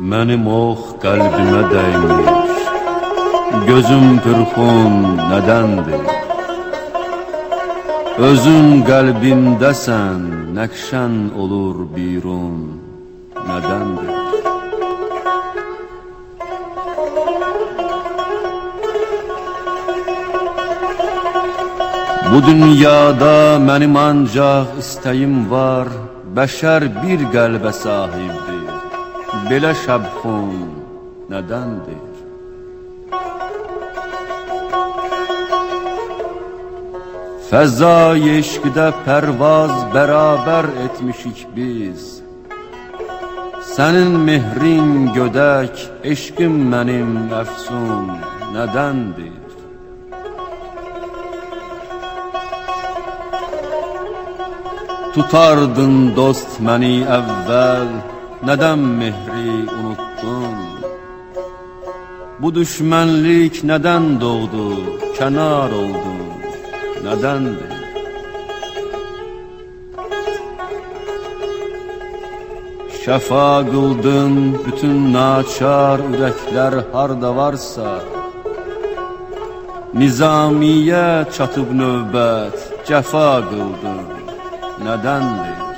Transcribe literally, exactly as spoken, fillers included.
Mənim ox qəlbimə dəymiş, gözüm pürxun nədəndir? Özün qəlbimdəsən, nəqşən olur birun nədəndir? Bu dünyada mənim ancaq istəyim var, bəşər bir qəlbə sahibdir. Belə şəbxun nədəndir? Fəza eşqdə pərvaz bərabər etmişik biz. Sənin mehrin gödək, eşqim mənim əfsun nədəndir? Tutardın dost məni əvvəl, nədən mehri unuttun? Bu düşmənlik nədən doğdu, kənar oldun, nədəndir? Şəfa qıldın bütün naçar ürəklər harda varsa, Nizamiyə çatıb növbət, cəfa qıldın, nədəndir?